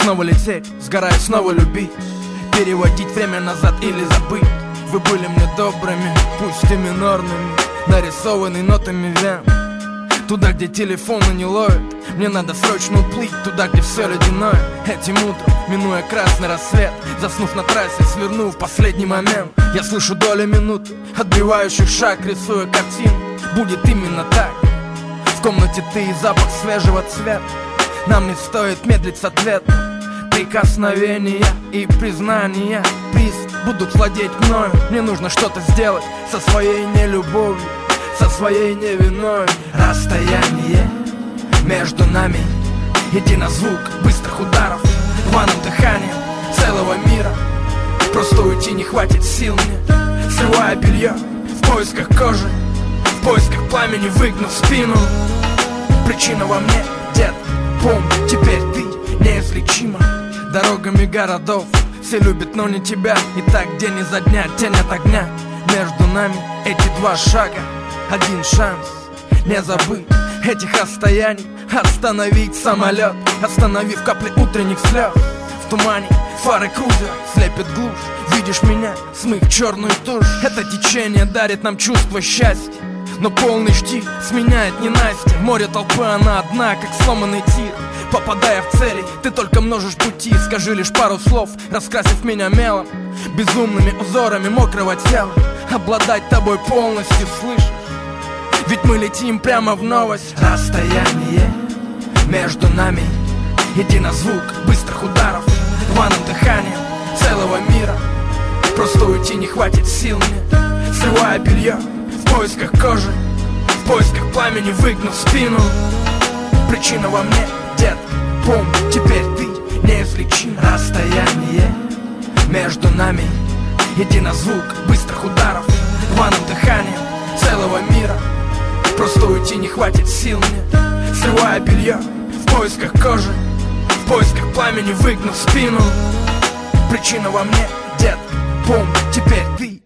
снова лететь, сгорая снова любить, переводить время назад или забыть. Вы были мне добрыми, пусть и минорными, нарисованный нотами вен. Туда, где телефоны не ловят, мне надо срочно уплыть. Туда, где все ледяное. Этим утром, минуя красный рассвет, заснув на трассе, свернув в последний момент, я слышу доли минуты, отбивающих шаг, рисуя картину. Будет именно так. В комнате ты и запах свежего цвета. Нам не стоит медлить с ответом. Прикосновения и признания, приз будут владеть мною. Мне нужно что-то сделать со своей нелюбовью, со своей невиной. Расстояние между нами, иди на звук быстрых ударов, рваным дыханием целого мира. Просто уйти не хватит сил мне. Срывая белье в поисках кожи, в поисках пламени, выгнув спину. Причина во мне, дед, помни, теперь ты неизлечима. Дорогами городов все любят, но не тебя. И так день изо дня, тень от огня. Между нами эти два шага, один шанс не забыть этих расстояний. Остановить самолет, остановив капли утренних слез. В тумане фары крузера слепят глушь. Видишь меня, смыв черную тушь. Это течение дарит нам чувство счастья, но полный штиль сменяет ненастье. В море толпы она одна, как сломанный тир. Попадая в цели, ты только множишь пути. Скажи лишь пару слов, раскрасив меня мелом, безумными узорами мокрого тела. Обладать тобой полностью, слышишь? Ведь мы летим прямо в новость. Расстояние между нами, иди на звук быстрых ударов, рваным дыханием целого мира. Просто уйти не хватит сил мне. Срывая белье в поисках кожи, в поисках пламени, выгнув спину. Причина во мне, дед, помни, теперь ты неизлечим. Расстояние между нами, иди на звук быстрых ударов, рваным дыханием целого мира. Просто уйти не хватит сил мне. Срывая белье в поисках кожи, в поисках пламени, выгнув спину. Причина во мне, дед, помни, теперь ты